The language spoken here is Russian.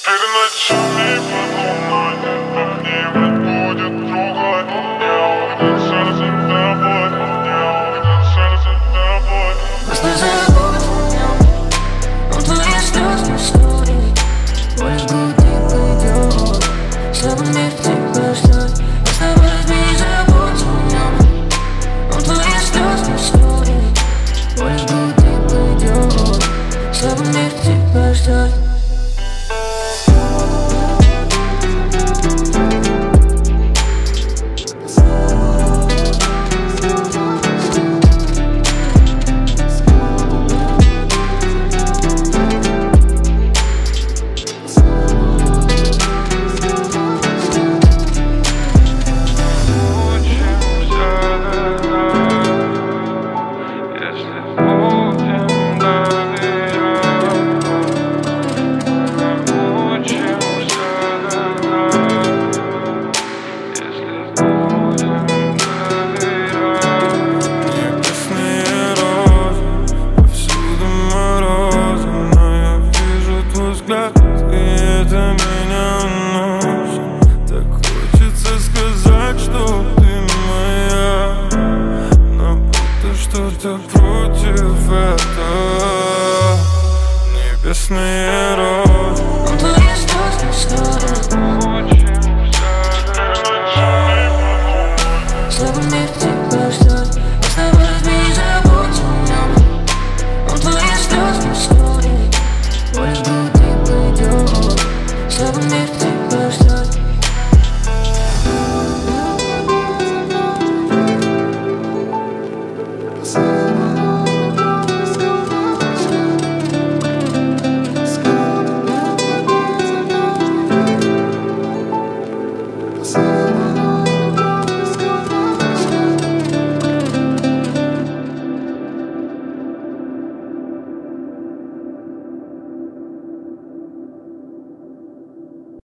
Теперь ночами подумай, как-нибудь будет другой. Я уйду сердцем тобой, я уйду сердцем тобой. Просто забудь о нем, он твои слезы истории. Боль жгут и пойдет, чтобы мир тебя ждет. Просто возьми, забудь о нем, он твои слезы истории. Боль жгут и пойдет, чтобы мир тебя ждет. И это меня уносит. Так хочется сказать, что ты моя, но будто что-то против этого. Небесные розы, Он твои слезы истории.